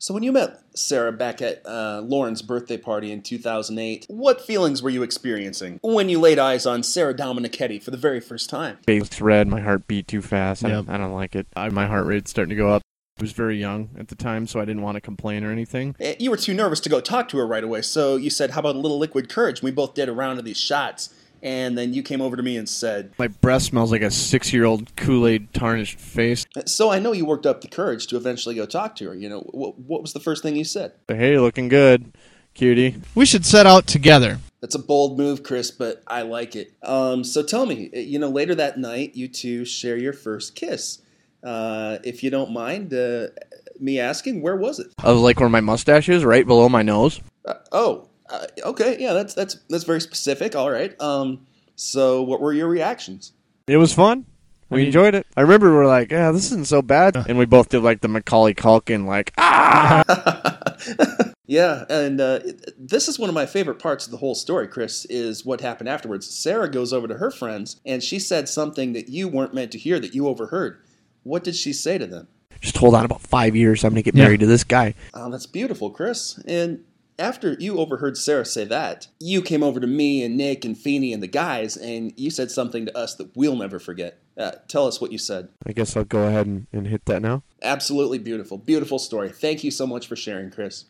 So when you met Sarah back at Lauren's birthday party in 2008, what feelings were you experiencing when you laid eyes on Sarah Dominichetti for the very first time? Face red, my heart beat too fast. Yep. I don't like it. My heart rate's starting to go up. I was very young at the time, so I didn't want to complain or anything. You were too nervous to go talk to her right away, so you said, how about a little liquid courage? We both did a round of these shots, and then you came over to me and said, My breath smells like a 6-year-old Kool-Aid tarnished face. so I know you worked up the courage to eventually go talk to her. You know, what was the first thing you said? Hey, looking good, cutie. We should set out together. That's a bold move, Chris, but I like it. So tell me, later that night, you two share your first kiss. If you don't mind me asking, where was it? I was like where my mustache is, right below my nose. Okay, yeah, that's very specific. All right. So what were your reactions? It was fun. We enjoyed it. I remember we were like, yeah, this isn't so bad. And we both did like the Macaulay Culkin, like, ah! Yeah, and this is one of my favorite parts of the whole story, Chris, is what happened afterwards. Sarah goes over to her friends, and she said something that you weren't meant to hear, that you overheard. What did she say to them? Just hold on about 5 years. I'm going to get married to this guy. Oh, that's beautiful, Chris. And after you overheard Sarah say that, you came over to me and Nick and Feeney and the guys, and you said something to us that we'll never forget. Tell us what you said. I guess I'll go ahead and hit that now. Absolutely beautiful. Beautiful story. Thank you so much for sharing, Chris.